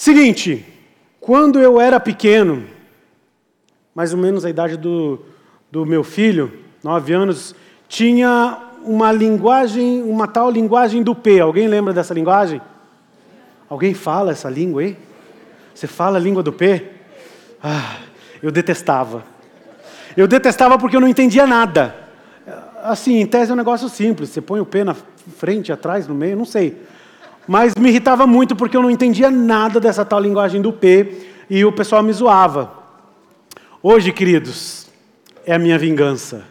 Seguinte, quando eu era pequeno, mais ou menos a idade do meu filho, 9 anos, tinha uma tal linguagem do P. Alguém lembra dessa linguagem? Alguém fala essa língua aí? Você fala a língua do P? Eu detestava. Eu detestava porque eu não entendia nada. Assim, em tese é um negócio simples. Você põe o P na frente, atrás, no meio, não sei. Mas me irritava muito porque eu não entendia nada dessa tal linguagem do P e o pessoal me zoava. Hoje, queridos, é a minha vingança.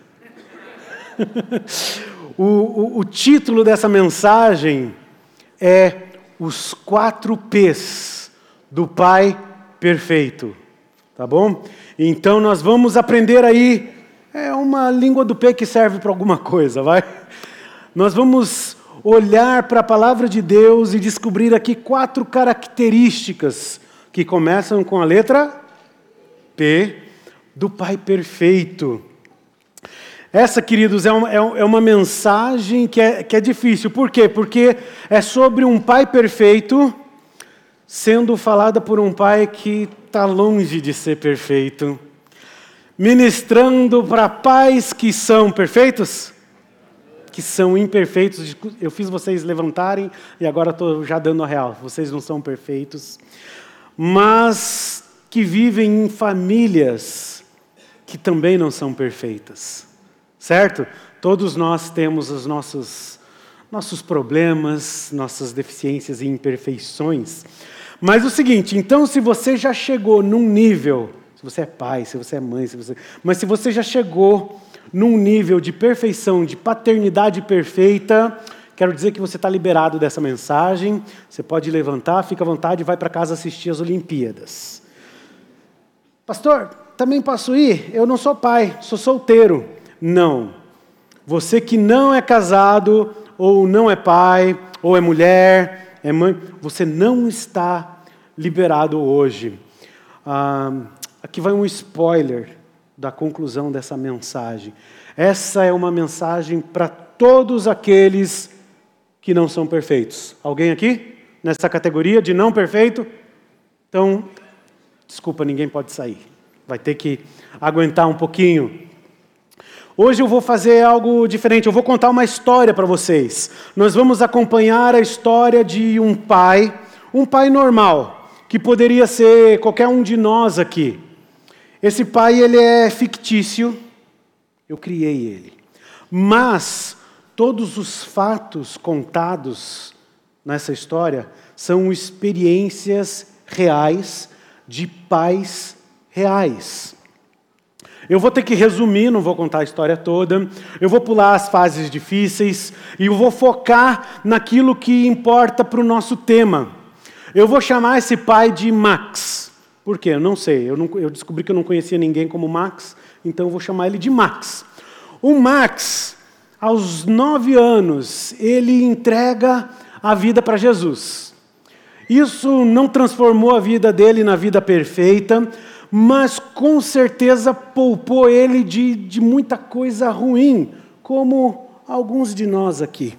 O título dessa mensagem é Os 4 P's do Pai Perfeito. Tá bom? Então nós vamos aprender aí, é uma língua do P que serve para alguma coisa, vai? Nós vamos olhar para a palavra de Deus e descobrir aqui 4 características que começam com a letra P do Pai Perfeito. Essa, queridos, é uma mensagem que é difícil. Por quê? Porque é sobre um Pai perfeito sendo falada por um Pai que está longe de ser perfeito. Ministrando para pais que são perfeitos, que são imperfeitos. Eu fiz vocês levantarem e agora estou já dando a real. Vocês não são perfeitos, mas que vivem em famílias que também não são perfeitas. Certo? Todos nós temos os nossos problemas, nossas deficiências e imperfeições. Mas o seguinte, então se você já chegou num nível, se você é pai, se você é mãe, mas se você já chegou num nível de perfeição, de paternidade perfeita, quero dizer que você está liberado dessa mensagem, você pode levantar, fica à vontade e vai para casa assistir as Olimpíadas. Pastor, também posso ir? Eu não sou pai, sou solteiro. Não. Você que não é casado, ou não é pai, ou é mulher, é mãe, você não está liberado hoje. Aqui vai um spoiler da conclusão dessa mensagem. Essa é uma mensagem para todos aqueles que não são perfeitos. Alguém aqui? Nessa categoria de não perfeito? Então, desculpa, ninguém pode sair. Vai ter que aguentar um pouquinho. Hoje eu vou fazer algo diferente, eu vou contar uma história para vocês. Nós vamos acompanhar a história de um pai normal, que poderia ser qualquer um de nós aqui. Esse pai, ele é fictício, eu criei ele. Mas todos os fatos contados nessa história são experiências reais de pais reais. Eu vou ter que resumir, não vou contar a história toda, eu vou pular as fases difíceis e eu vou focar naquilo que importa para o nosso tema. Eu vou chamar esse pai de Max. Por quê? Eu não sei, eu descobri que eu não conhecia ninguém como Max, então eu vou chamar ele de Max. O Max, aos 9 anos, ele entrega a vida para Jesus. Isso não transformou a vida dele na vida perfeita, mas com certeza poupou ele de muita coisa ruim, como alguns de nós aqui.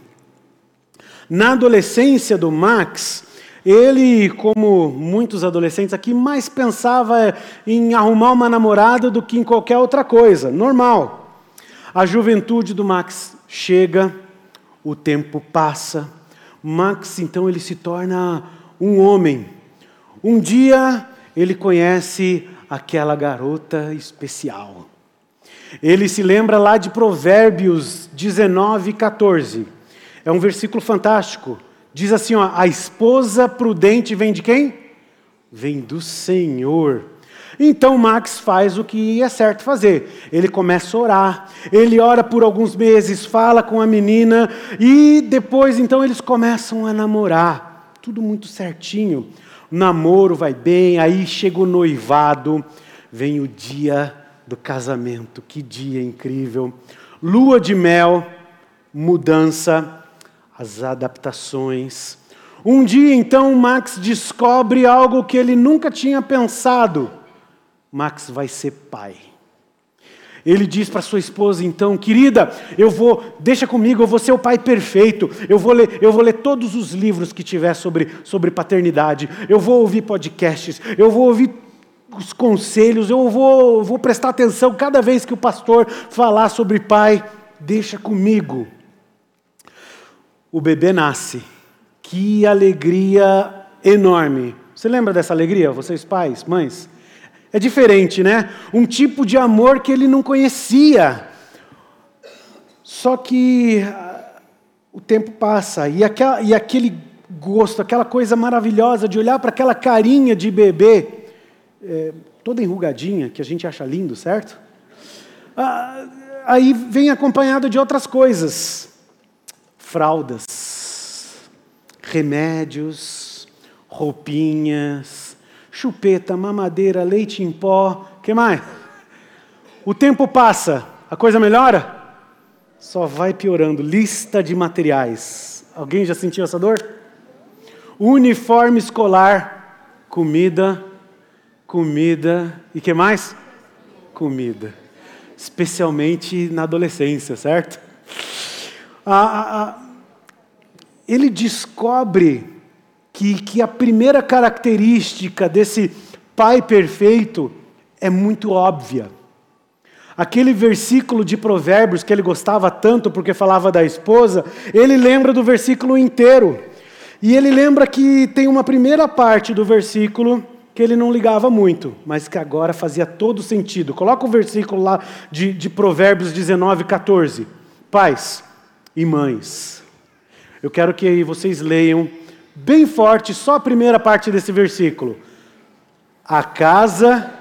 Na adolescência do Max, ele, como muitos adolescentes aqui, mais pensava em arrumar uma namorada do que em qualquer outra coisa, normal. A juventude do Max chega, o tempo passa, Max, então, ele se torna um homem. Um dia, ele conhece aquela garota especial. Ele se lembra lá de Provérbios 19:14. É um versículo fantástico. Diz assim, a esposa prudente vem de quem? Vem do Senhor. Então Max faz o que é certo fazer. Ele começa a orar. Ele ora por alguns meses, fala com a menina e depois então eles começam a namorar. Tudo muito certinho. O namoro vai bem, aí chega o noivado, vem o dia do casamento, que dia incrível. Lua de mel, mudança, as adaptações. Um dia, então, Max descobre algo que ele nunca tinha pensado. Max vai ser pai. Ele diz para sua esposa, então, querida, deixa comigo, eu vou ser o pai perfeito, eu vou ler todos os livros que tiver sobre paternidade, eu vou ouvir podcasts, eu vou ouvir os conselhos, eu vou prestar atenção cada vez que o pastor falar sobre pai, deixa comigo. O bebê nasce, que alegria enorme. Você lembra dessa alegria, vocês pais, mães? É diferente, né? Um tipo de amor que ele não conhecia. Só que o tempo passa e aquele gosto, aquela coisa maravilhosa de olhar para aquela carinha de bebê, toda enrugadinha, que a gente acha lindo, certo? Aí vem acompanhado de outras coisas. Fraldas, remédios, roupinhas, chupeta, mamadeira, leite em pó, o que mais? O tempo passa, a coisa melhora? Só vai piorando, lista de materiais. Alguém já sentiu essa dor? Uniforme escolar, comida e o que mais? Comida. Especialmente na adolescência, certo? Ele descobre que a primeira característica desse pai perfeito é muito óbvia. Aquele versículo de Provérbios que ele gostava tanto porque falava da esposa, ele lembra do versículo inteiro. E ele lembra que tem uma primeira parte do versículo que ele não ligava muito, mas que agora fazia todo sentido. Coloca o versículo lá de Provérbios 19:14. Pais e mães, eu quero que vocês leiam bem forte, só a primeira parte desse versículo. A casa...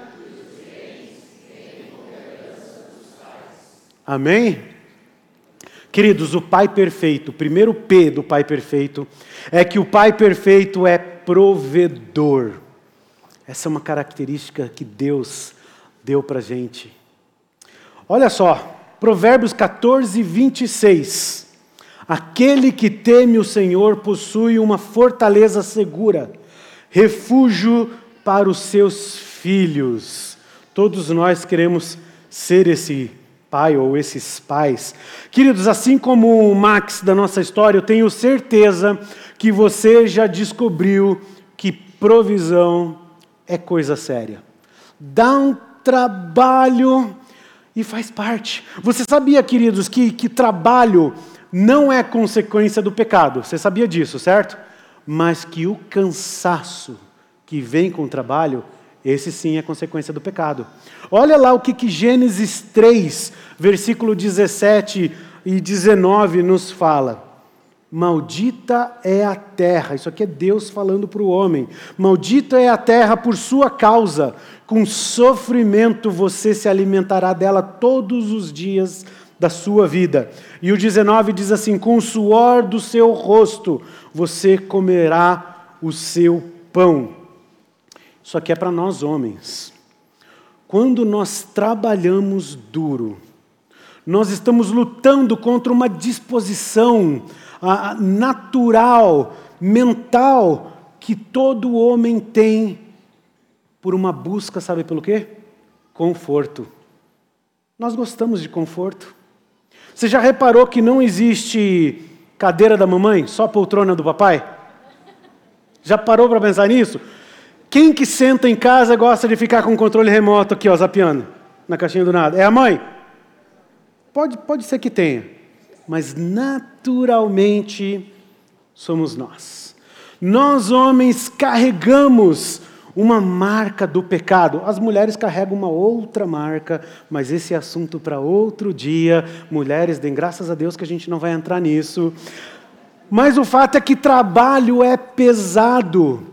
Amém? Queridos, o pai perfeito, o primeiro P do pai perfeito, é que o pai perfeito é provedor. Essa é uma característica que Deus deu para a gente. Olha só, Provérbios 14:26. Aquele que teme o Senhor possui uma fortaleza segura, refúgio para os seus filhos. Todos nós queremos ser esse pai ou esses pais. Queridos, assim como o Max da nossa história, eu tenho certeza que você já descobriu que provisão é coisa séria. Dá um trabalho e faz parte. Você sabia, queridos, que trabalho não é consequência do pecado? Você sabia disso, certo? Mas que o cansaço que vem com o trabalho, esse sim é consequência do pecado. Olha lá o que Gênesis 3, versículo 17 e 19 nos fala. Maldita é a terra, isso aqui é Deus falando para o homem. Maldita é a terra por sua causa, com sofrimento você se alimentará dela todos os dias da sua vida. E o 19 diz assim, com o suor do seu rosto você comerá o seu pão. Isso aqui é para nós homens. Quando nós trabalhamos duro, nós estamos lutando contra uma disposição natural, mental, que todo homem tem por uma busca, sabe pelo quê? Conforto. Nós gostamos de conforto. Você já reparou que não existe cadeira da mamãe, só poltrona do papai? Já parou para pensar nisso? Quem que senta em casa gosta de ficar com o controle remoto aqui, ó, zapeando, na caixinha do nada? É a mãe? Pode ser que tenha, mas naturalmente somos nós. Nós, homens, carregamos uma marca do pecado. As mulheres carregam uma outra marca, mas esse é assunto para outro dia. Mulheres, deem graças a Deus que a gente não vai entrar nisso. Mas o fato é que trabalho é pesado.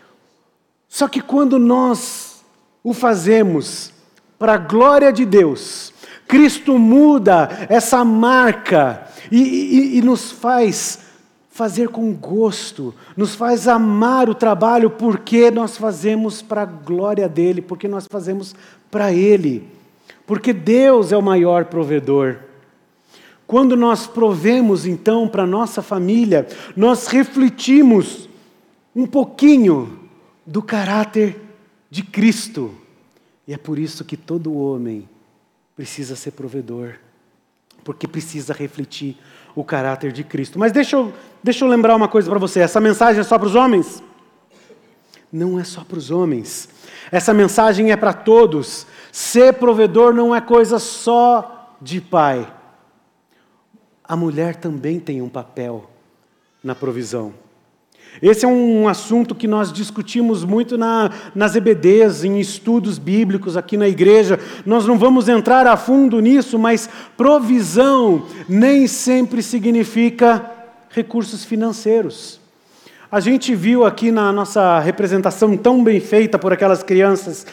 Só que quando nós o fazemos para a glória de Deus, Cristo muda essa marca e nos faz fazer com gosto, nos faz amar o trabalho porque nós fazemos para a glória dEle, porque nós fazemos para Ele, porque Deus é o maior provedor. Quando nós provemos então para a nossa família, nós refletimos um pouquinho do caráter de Cristo. E é por isso que todo homem precisa ser provedor, porque precisa refletir o caráter de Cristo. Mas deixa eu lembrar uma coisa para você, essa mensagem é só para os homens? Não é só para os homens, essa mensagem é para todos. Ser provedor não é coisa só de pai. A mulher também tem um papel na provisão. Esse é um assunto que nós discutimos muito nas EBDs, em estudos bíblicos aqui na igreja. Nós não vamos entrar a fundo nisso, mas provisão nem sempre significa recursos financeiros. A gente viu aqui na nossa representação tão bem feita por aquelas crianças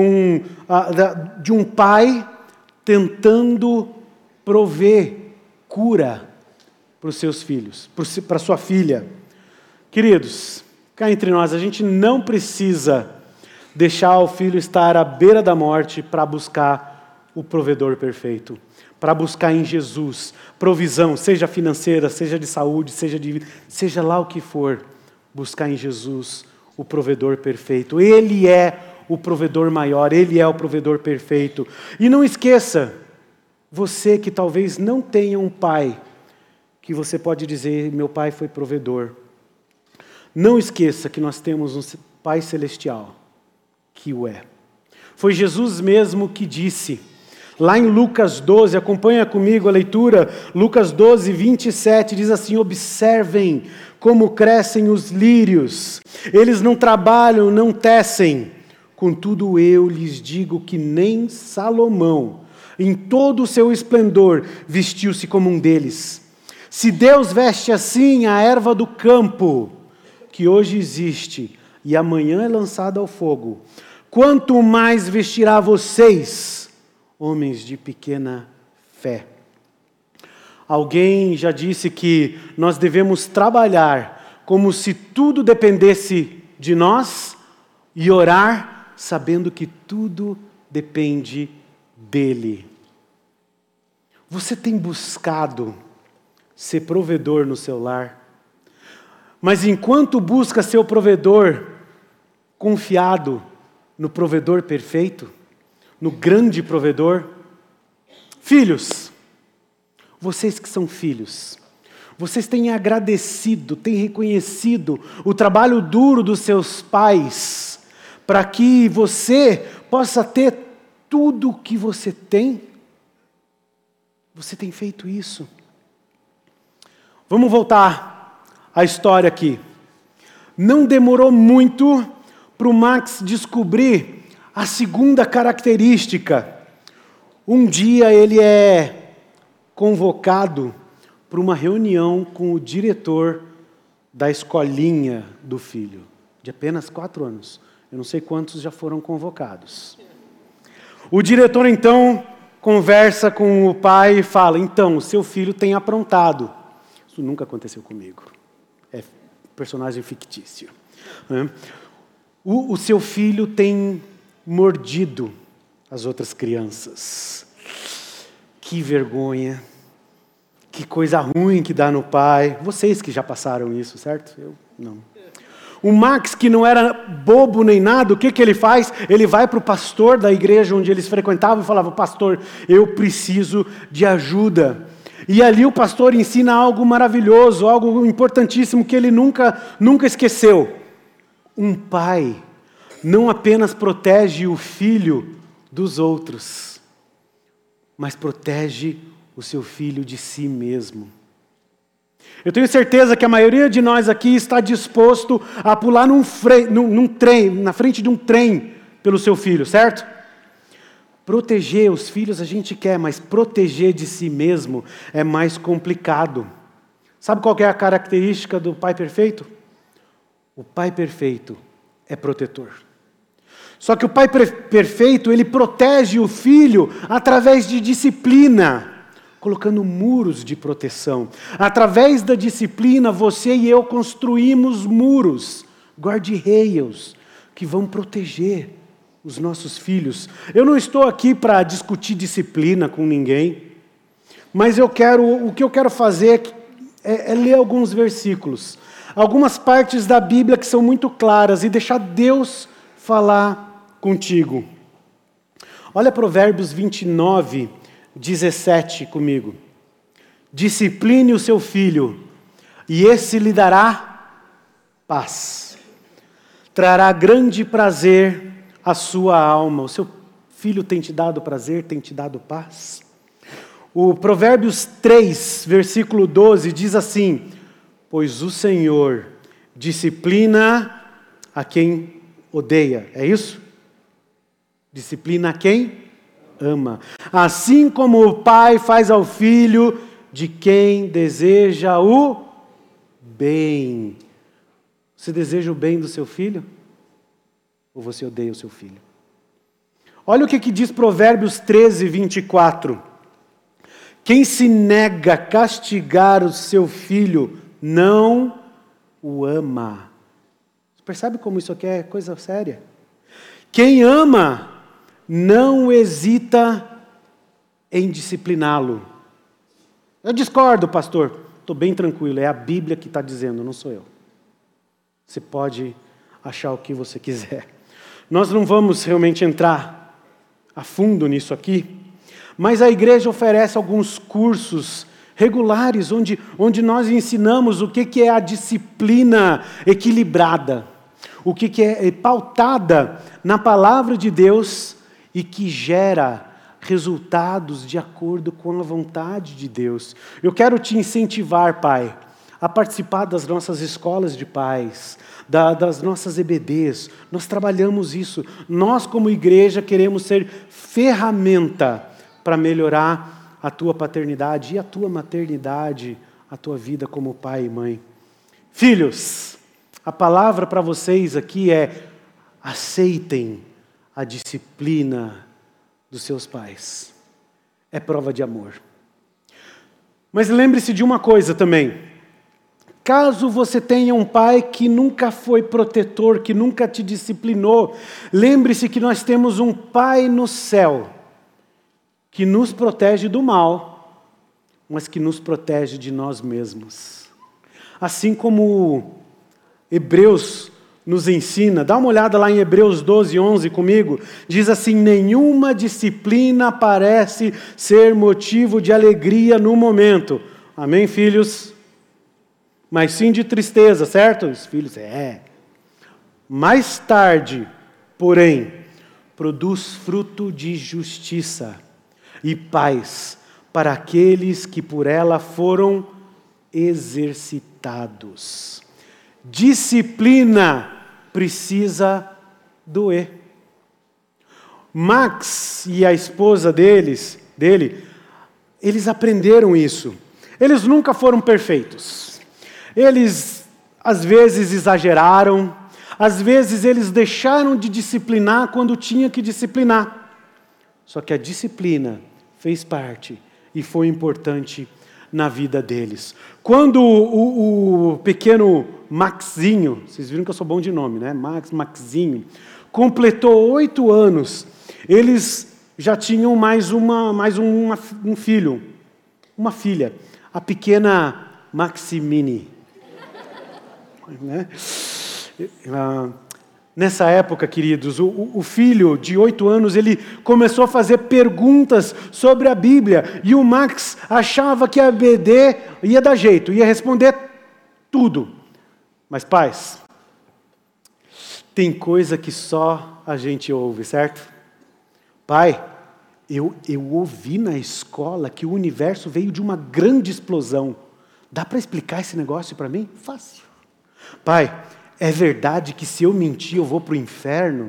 de um pai tentando prover cura para os seus filhos, para sua filha. Queridos, cá entre nós, a gente não precisa deixar o filho estar à beira da morte para buscar o provedor perfeito, para buscar em Jesus provisão, seja financeira, seja de saúde, seja lá o que for, buscar em Jesus o provedor perfeito. Ele é o provedor maior, Ele é o provedor perfeito. E não esqueça, você que talvez não tenha um pai, que você pode dizer, meu pai foi provedor. Não esqueça que nós temos um Pai Celestial, que o é. Foi Jesus mesmo que disse, lá em Lucas 12, acompanha comigo a leitura, Lucas 12, 27, diz assim, observem como crescem os lírios, eles não trabalham, não tecem, contudo eu lhes digo que nem Salomão, em todo o seu esplendor, vestiu-se como um deles. Se Deus veste assim a erva do campo, que hoje existe e amanhã é lançada ao fogo, quanto mais vestirá vocês, homens de pequena fé. Alguém já disse que nós devemos trabalhar como se tudo dependesse de nós e orar sabendo que tudo depende dele. Você tem buscado ser provedor no seu lar? Mas enquanto busca ser o provedor, confiado no provedor perfeito, no grande provedor, filhos, vocês que são filhos, vocês têm agradecido, têm reconhecido o trabalho duro dos seus pais, para que você possa ter tudo o que você tem? Você tem feito isso? Vamos voltar a história aqui. Não demorou muito para o Max descobrir a segunda característica. Um dia ele é convocado para uma reunião com o diretor da escolinha do filho, de apenas 4 anos. Eu não sei quantos já foram convocados. O diretor então conversa com o pai e fala, então, o seu filho tem aprontado. Isso nunca aconteceu comigo. É personagem fictício. O seu filho tem mordido as outras crianças. Que vergonha. Que coisa ruim que dá no pai. Vocês que já passaram isso, certo? Eu não. O Max, que não era bobo nem nada, o que ele faz? Ele vai para o pastor da igreja onde eles frequentavam e falava, pastor, eu preciso de ajuda. E ali o pastor ensina algo maravilhoso, algo importantíssimo que ele nunca esqueceu. Um pai não apenas protege o filho dos outros, mas protege o seu filho de si mesmo. Eu tenho certeza que a maioria de nós aqui está disposto a pular num trem, na frente de um trem pelo seu filho, certo? Proteger os filhos a gente quer, mas proteger de si mesmo é mais complicado. Sabe qual que é a característica do pai perfeito? O pai perfeito é protetor. Só que o pai perfeito, ele protege o filho através de disciplina, colocando muros de proteção. Através da disciplina, você e eu construímos muros, guarda-reios, que vão proteger os nossos filhos. Eu não estou aqui para discutir disciplina com ninguém, mas o que eu quero fazer é ler alguns versículos, algumas partes da Bíblia que são muito claras e deixar Deus falar contigo. Olha Provérbios 29, 17 comigo. Discipline o seu filho, e esse lhe dará paz. Trará grande prazer à sua alma. O seu filho tem te dado prazer, tem te dado paz? O Provérbios 3, versículo 12, diz assim: pois o Senhor disciplina a quem odeia. É isso? Disciplina a quem ama. Assim como o pai faz ao filho de quem deseja o bem. Você deseja o bem do seu filho? Ou você odeia o seu filho? Olha o que diz Provérbios 13, 24. Quem se nega a castigar o seu filho, não o ama. Você percebe como isso aqui é coisa séria? Quem ama, não hesita em discipliná-lo. Eu discordo, pastor. Estou bem tranquilo, é a Bíblia que está dizendo, não sou eu. Você pode achar o que você quiser. Nós não vamos realmente entrar a fundo nisso aqui, mas a igreja oferece alguns cursos regulares, onde nós ensinamos o que é a disciplina equilibrada, o que é pautada na palavra de Deus e que gera resultados de acordo com a vontade de Deus. Eu quero te incentivar, pai, a participar das nossas escolas de pais, das nossas EBDs. Nós trabalhamos isso. Nós, como igreja, queremos ser ferramenta para melhorar a tua paternidade e a tua maternidade, a tua vida como pai e mãe. Filhos, a palavra para vocês aqui é: aceitem a disciplina dos seus pais. É prova de amor. Mas lembre-se de uma coisa também. Caso você tenha um pai que nunca foi protetor, que nunca te disciplinou, lembre-se que nós temos um Pai no céu, que nos protege do mal, mas que nos protege de nós mesmos. Assim como Hebreus nos ensina, dá uma olhada lá em Hebreus 12, 11 comigo, diz assim: nenhuma disciplina parece ser motivo de alegria no momento. Amém, filhos? Mas sim de tristeza, certo? Os filhos, mais tarde, porém, produz fruto de justiça e paz para aqueles que por ela foram exercitados. Disciplina precisa doer. Max e a esposa dele, eles aprenderam isso. Eles nunca foram perfeitos. Eles, às vezes, exageraram. Às vezes, eles deixaram de disciplinar quando tinha que disciplinar. Só que a disciplina fez parte e foi importante na vida deles. Quando o pequeno Maxinho, vocês viram que eu sou bom de nome, né? Maxinho, completou 8 anos, eles já tinham mais um filho, uma filha, a pequena Maximine. Né? Nessa época, queridos, o filho de 8 anos, ele começou a fazer perguntas sobre a Bíblia, e o Max achava que a EBD ia dar jeito, ia responder tudo. Mas, pais, tem coisa que só a gente ouve, certo? Pai, eu ouvi na escola que o universo veio de uma grande explosão. Dá para explicar esse negócio para mim? Fácil. Pai, é verdade que se eu mentir eu vou para o inferno?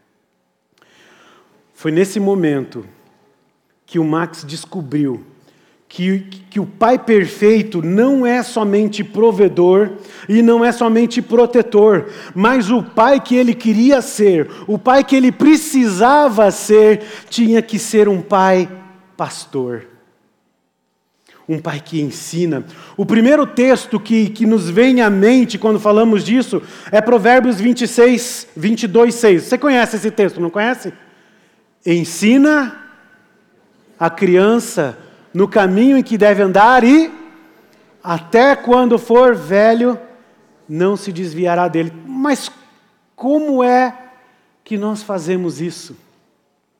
Foi nesse momento que o Max descobriu que o pai perfeito não é somente provedor e não é somente protetor, mas o pai que ele queria ser, o pai que ele precisava ser, tinha que ser um pai pastor. Um pai que ensina. O primeiro texto que nos vem à mente quando falamos disso é Provérbios 26, 22, 6. Você conhece esse texto, não conhece? Ensina a criança no caminho em que deve andar e até quando for velho não se desviará dele. Mas como é que nós fazemos isso?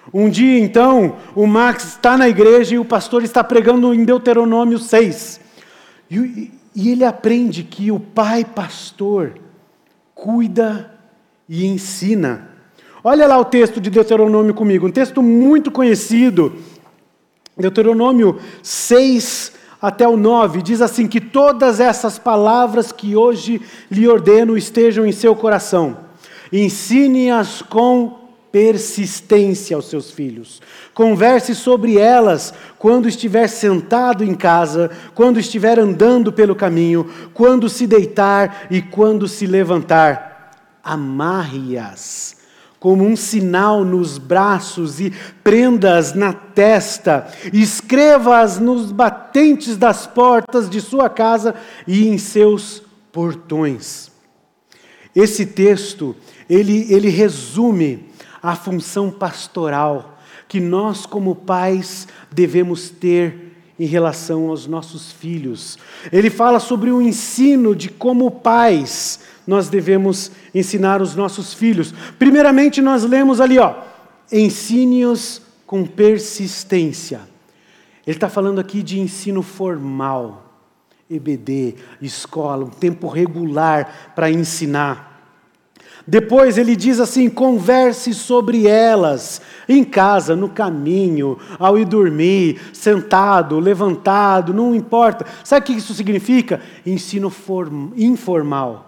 Um dia, então, o Max está na igreja e o pastor está pregando em Deuteronômio 6. E ele aprende que o pai pastor cuida e ensina. Olha lá o texto de Deuteronômio comigo, um texto muito conhecido. Deuteronômio 6 até o 9, diz assim: que todas essas palavras que hoje lhe ordeno estejam em seu coração. Ensine-as com persistência aos seus filhos. Converse sobre elas quando estiver sentado em casa, quando estiver andando pelo caminho, quando se deitar e quando se levantar. Amarre-as como um sinal nos braços e prenda-as na testa. Escreva-as nos batentes das portas de sua casa e em seus portões. Esse texto, ele resume a função pastoral que nós, como pais, devemos ter em relação aos nossos filhos. Ele fala sobre o ensino de como pais nós devemos ensinar os nossos filhos. Primeiramente, nós lemos ali, ensine-os com persistência. Ele está falando aqui de ensino formal, EBD, escola, um tempo regular para ensinar. Depois ele diz assim: converse sobre elas, em casa, no caminho, ao ir dormir, sentado, levantado, não importa. Sabe o que isso significa? Ensino informal.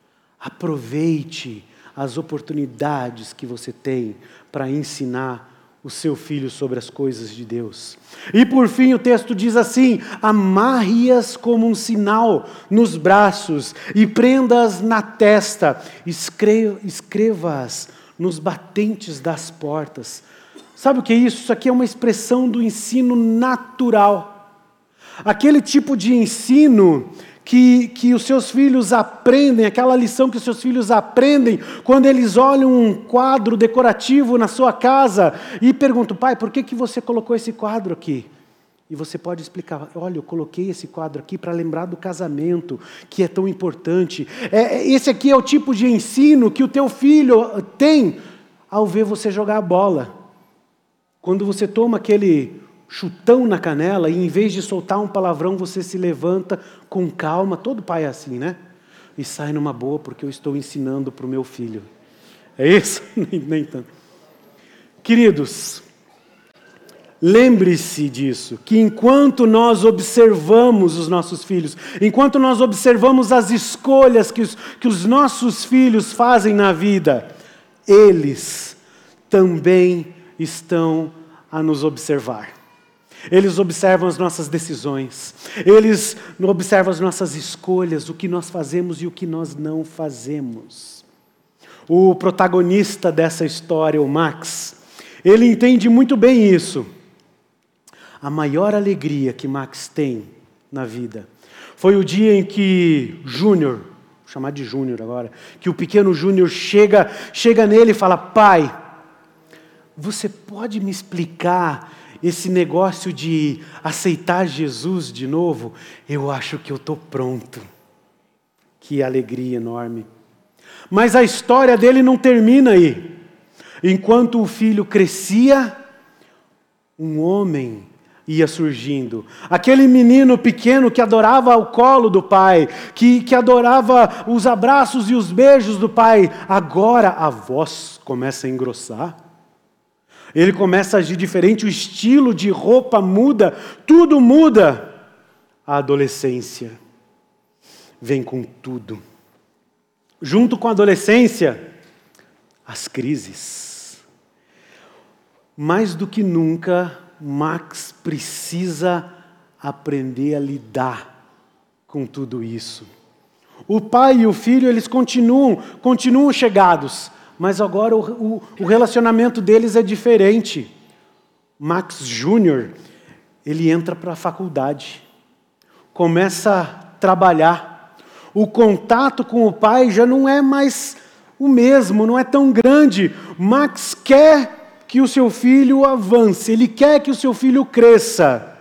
Aproveite as oportunidades que você tem para ensinar o seu filho sobre as coisas de Deus. E por fim o texto diz assim: amarre-as como um sinal nos braços e prenda-as na testa, escreva-as nos batentes das portas. Sabe o que é isso? Isso aqui é uma expressão do ensino natural. Aquele tipo de ensino que os seus filhos aprendem, aquela lição que os seus filhos aprendem quando eles olham um quadro decorativo na sua casa e perguntam: pai, por que você colocou esse quadro aqui? E você pode explicar: olha, eu coloquei esse quadro aqui para lembrar do casamento, que é tão importante. Esse aqui é o tipo de ensino que o teu filho tem ao ver você jogar a bola. Quando você toma aquele chutão na canela e em vez de soltar um palavrão, você se levanta com calma. Todo pai é assim, né? E sai numa boa porque eu estou ensinando para o meu filho. É isso? Nem tanto. Queridos, lembre-se disso, que enquanto nós observamos os nossos filhos, enquanto nós observamos as escolhas que os nossos filhos fazem na vida, eles também estão a nos observar. Eles observam as nossas decisões, eles observam as nossas escolhas, o que nós fazemos e o que nós não fazemos. O protagonista dessa história, o Max, ele entende muito bem isso. A maior alegria que Max tem na vida foi o dia em que Júnior, vou chamar de Júnior agora, que o pequeno Júnior chega nele e fala: pai, você pode me explicar esse negócio de aceitar Jesus de novo? Eu acho que eu estou pronto. Que alegria enorme. Mas a história dele não termina aí. Enquanto o filho crescia, um homem ia surgindo. Aquele menino pequeno que adorava o colo do pai, que adorava os abraços e os beijos do pai. Agora a voz começa a engrossar. Ele começa a agir diferente, o estilo de roupa muda, tudo muda. A adolescência vem com tudo. Junto com a adolescência, as crises. Mais do que nunca, Max precisa aprender a lidar com tudo isso. O pai e o filho, eles continuam chegados, mas agora o relacionamento deles é diferente. Max Júnior, ele entra para a faculdade, começa a trabalhar. O contato com o pai já não é mais o mesmo, não é tão grande. Max quer que o seu filho avance, ele quer que o seu filho cresça.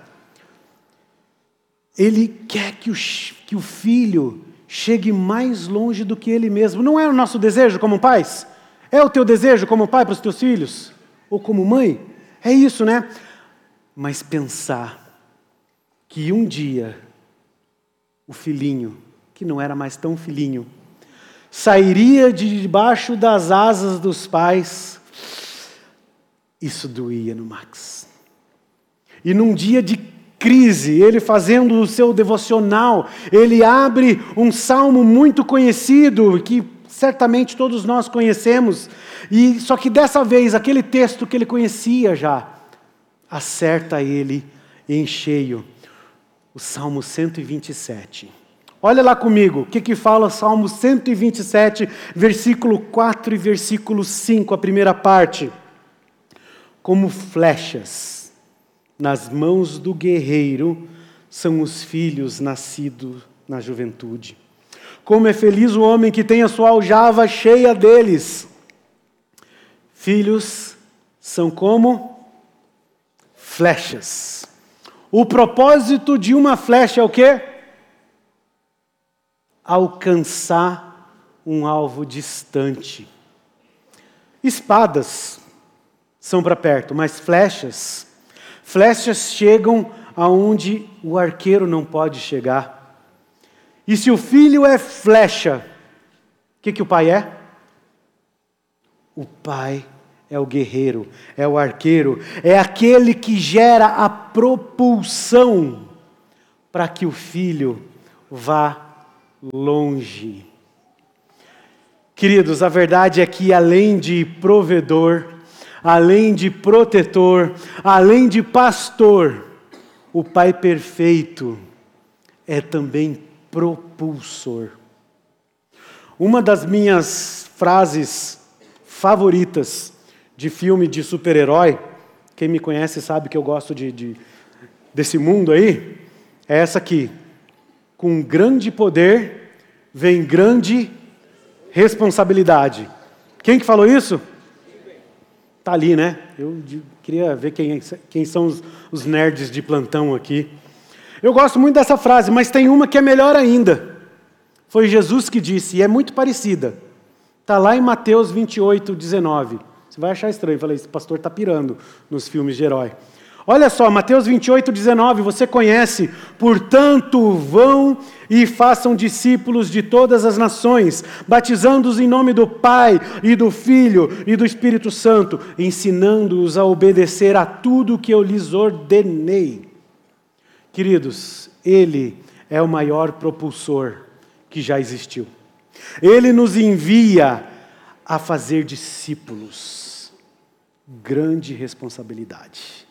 Ele quer que o filho chegue mais longe do que ele mesmo. Não é o nosso desejo como pais? É o teu desejo como pai para os teus filhos? ou como mãe, é isso, né? Mas pensar que um dia o filhinho, que não era mais tão filhinho, sairia de debaixo das asas dos pais, isso doía no Max. E num dia de crise, ele fazendo o seu devocional, ele abre um salmo muito conhecido, que certamente todos nós conhecemos, e só que dessa vez, aquele texto que ele conhecia já, acerta ele em cheio, o Salmo 127. Olha lá comigo, o que fala o Salmo 127, versículo 4 e versículo 5, a primeira parte. Como flechas nas mãos do guerreiro são os filhos nascidos na juventude. Como é feliz o homem que tem a sua aljava cheia deles. Filhos são como flechas. O propósito de uma flecha é o quê? Alcançar um alvo distante. Espadas são para perto, mas flechas chegam aonde o arqueiro não pode chegar. E se o filho é flecha, o que o pai é? O pai é o guerreiro, é o arqueiro, é aquele que gera a propulsão para que o filho vá longe. Queridos, a verdade é que além de provedor, além de protetor, além de pastor, o Pai perfeito é também propulsor. Uma das minhas frases favoritas de filme de super-herói, quem me conhece sabe que eu gosto desse mundo aí, é essa aqui. Com grande poder vem grande responsabilidade. Quem que falou isso? Está ali, né? Eu queria ver quem são os nerds de plantão aqui. Eu gosto muito dessa frase, mas tem uma que é melhor ainda. Foi Jesus que disse, e é muito parecida. Está lá em Mateus 28, 19. Você vai achar estranho. Eu falei, esse pastor está pirando nos filmes de herói. Olha só, Mateus 28, 19, você conhece. Portanto, vão e façam discípulos de todas as nações, batizando-os em nome do Pai, e do Filho, e do Espírito Santo, ensinando-os a obedecer a tudo que eu lhes ordenei. Queridos, Ele é o maior propulsor que já existiu. Ele nos envia a fazer discípulos. Grande responsabilidade.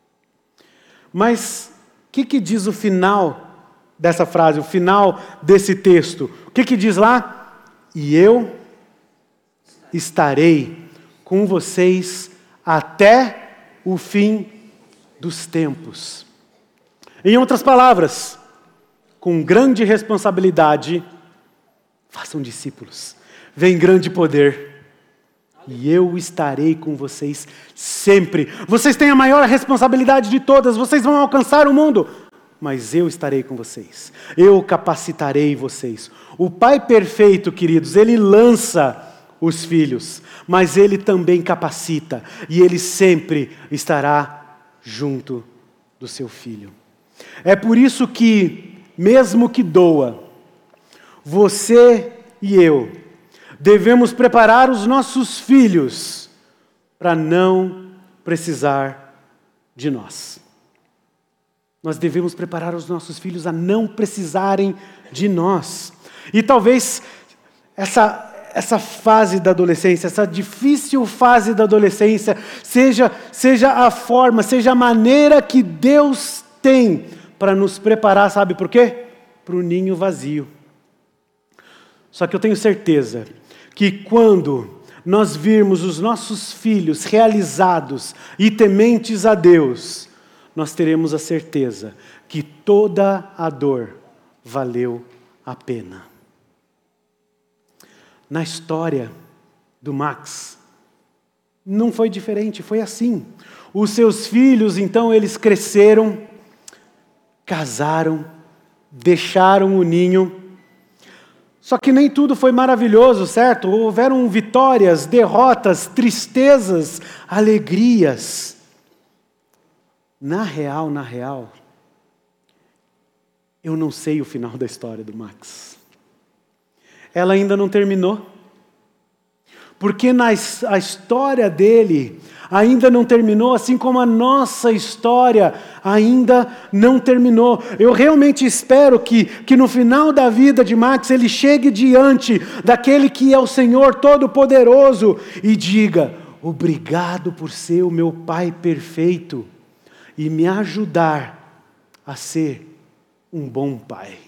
Mas o que diz o final dessa frase, o final desse texto? O que diz lá? E eu estarei com vocês até o fim dos tempos. Em outras palavras, com grande responsabilidade, façam discípulos. Vem grande poder. E eu estarei com vocês sempre. Vocês têm a maior responsabilidade de todas. Vocês vão alcançar o mundo. Mas eu estarei com vocês. Eu capacitarei vocês. O Pai perfeito, queridos, Ele lança os filhos. Mas Ele também capacita. E Ele sempre estará junto do seu filho. É por isso que, mesmo que doa, você e eu devemos preparar os nossos filhos para não precisar de nós. Nós devemos preparar os nossos filhos a não precisarem de nós. E talvez essa fase da adolescência, essa difícil fase da adolescência, seja a forma, seja a maneira que Deus tem para nos preparar, sabe por quê? Para o ninho vazio. Só que eu tenho certeza que quando nós virmos os nossos filhos realizados e tementes a Deus, nós teremos a certeza que toda a dor valeu a pena. Na história do Max, não foi diferente, foi assim. Os seus filhos, então, eles cresceram, casaram, deixaram o ninho. Só que nem tudo foi maravilhoso, certo? Houveram vitórias, derrotas, tristezas, alegrias. Na real, eu não sei o final da história do Max. Ela ainda não terminou. Porque a história dele ainda não terminou, assim como a nossa história ainda não terminou. Eu realmente espero que no final da vida de Max, ele chegue diante daquele que é o Senhor Todo-Poderoso e diga: obrigado por ser o meu Pai perfeito e me ajudar a ser um bom pai.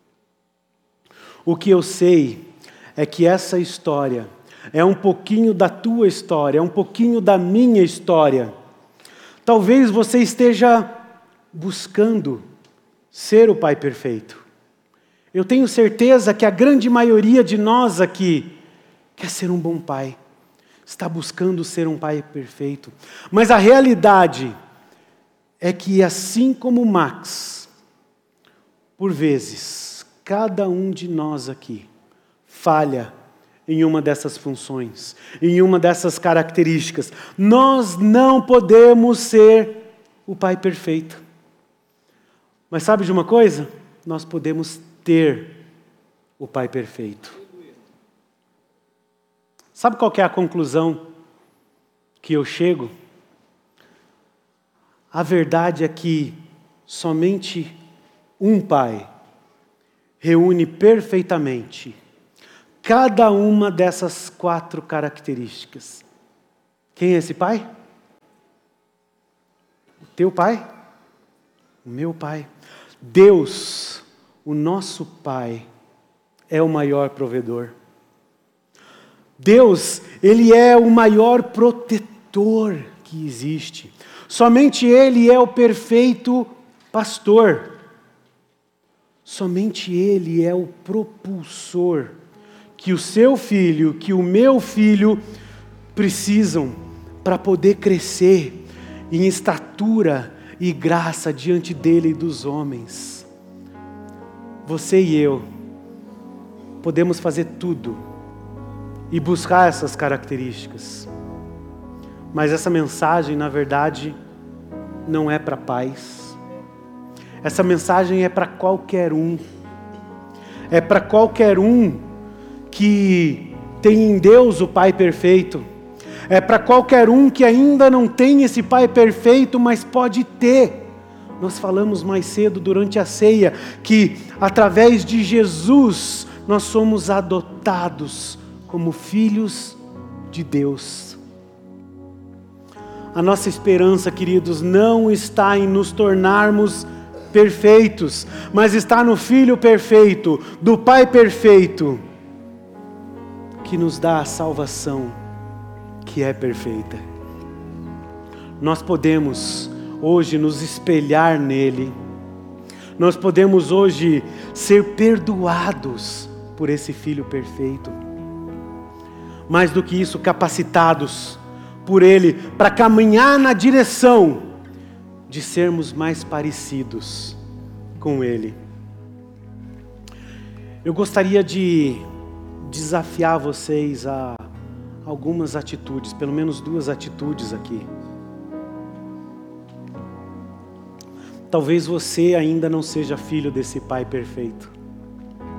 O que eu sei é que essa história é um pouquinho da tua história, é um pouquinho da minha história. Talvez você esteja buscando ser o pai perfeito. Eu tenho certeza que a grande maioria de nós aqui quer ser um bom pai, está buscando ser um pai perfeito. Mas a realidade é que, assim como Max, por vezes, cada um de nós aqui falha em uma dessas funções, em uma dessas características. Nós não podemos ser o pai perfeito. Mas sabe de uma coisa? Nós podemos ter o pai perfeito. Sabe qual que é a conclusão que eu chego? A verdade é que somente um pai reúne perfeitamente cada uma dessas 4 características. Quem é esse pai? O teu pai? O meu pai. Deus, o nosso Pai, é o maior provedor. Deus, Ele é o maior protetor que existe. Somente Ele é o perfeito pastor. Somente Ele é o propulsor que o seu filho, que o meu filho precisam para poder crescer em estatura e graça diante dele e dos homens. Você e eu podemos fazer tudo e buscar essas características. Mas essa mensagem, na verdade, não é para pais. Essa mensagem é para qualquer um. É para qualquer um que tem em Deus o Pai perfeito. É para qualquer um que ainda não tem esse Pai perfeito, mas pode ter. Nós falamos mais cedo durante a ceia que através de Jesus nós somos adotados como filhos de Deus. A nossa esperança, queridos, não está em nos tornarmos perfeitos, mas está no Filho perfeito, do Pai perfeito, que nos dá a salvação, que é perfeita. Nós podemos hoje nos espelhar nele. Nós podemos hoje ser perdoados por esse Filho perfeito. Mais do que isso, capacitados por ele para caminhar na direção de sermos mais parecidos com ele. Eu gostaria de desafiar vocês a algumas atitudes, pelo menos 2 atitudes aqui. Talvez você ainda não seja filho desse Pai perfeito.